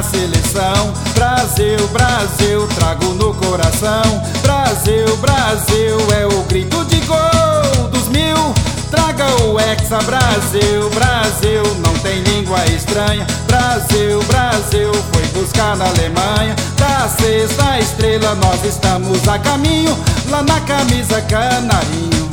minha seleção. Brasil, Brasil, trago no coração. Brasil, Brasil, é o grito de gol dos 1000. Traga o Hexa. Brasil, Brasil, não tem língua estranha. Brasil, Brasil, foi buscar na Alemanha. Da sexta estrela nós estamos a caminho, lá na camisa canarinho.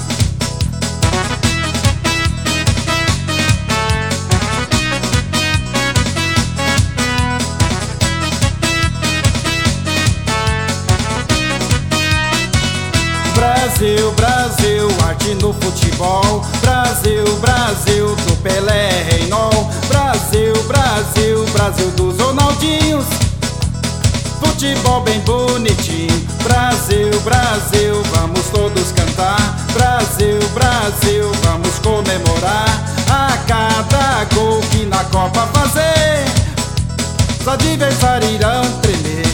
Brasil, Brasil, arte no futebol. Brasil, Brasil, do Pelé, Reinol. Brasil, Brasil, Brasil dos Ronaldinhos. Futebol bem bonitinho. Brasil, Brasil, vamos todos cantar. Brasil, Brasil, vamos comemorar a cada gol que na Copa fazer. Os adversários irão tremer.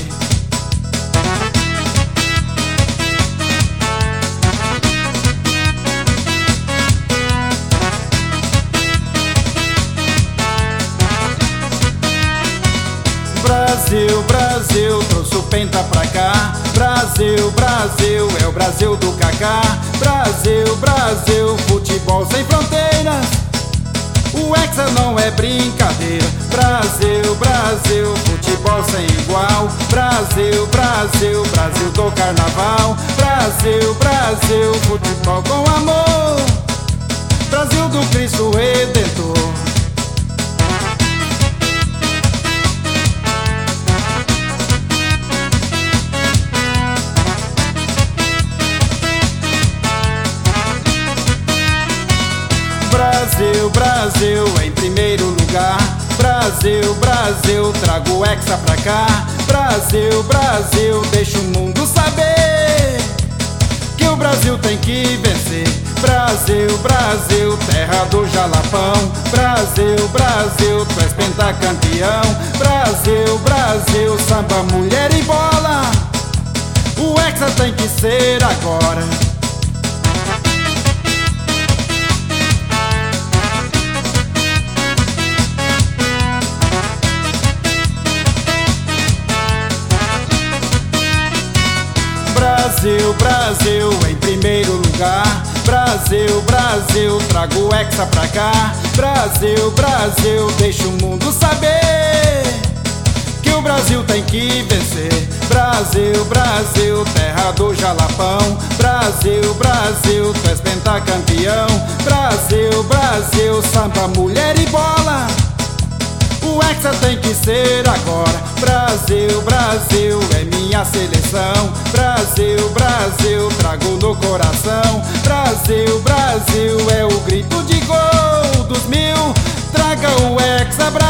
Brasil, Brasil, trouxe o Penta pra cá. Brasil, Brasil, é o Brasil do Kaká. Brasil, Brasil, futebol sem fronteiras. O Hexa não é brincadeira. Brasil, Brasil, futebol sem igual. Brasil, Brasil, Brasil do carnaval. Brasil, Brasil, futebol com amor. Brasil do Cristo Redentor. Brasil, Brasil, em primeiro lugar. Brasil, Brasil, trago o Hexa pra cá. Brasil, Brasil, deixa o mundo saber que o Brasil tem que vencer. Brasil, Brasil, terra do Jalapão. Brasil, Brasil, tu és pentacampeão. Brasil, Brasil, samba, mulher e bola. O Hexa tem que ser agora. Brasil, Brasil, em primeiro lugar. Brasil, Brasil, trago o Hexa pra cá. Brasil, Brasil, deixa o mundo saber que o Brasil tem que vencer. Brasil, Brasil, terra do Jalapão. Brasil, Brasil, tu és pentacampeão. Brasil, Brasil, samba, mulher e bola. O Hexa tem que ser agora. Brasil, Brasil, é minha seleção. Brasil, Brasil, trago no coração. Brasil, Brasil, é o grito de gol dos 1000. Traga o Hexa.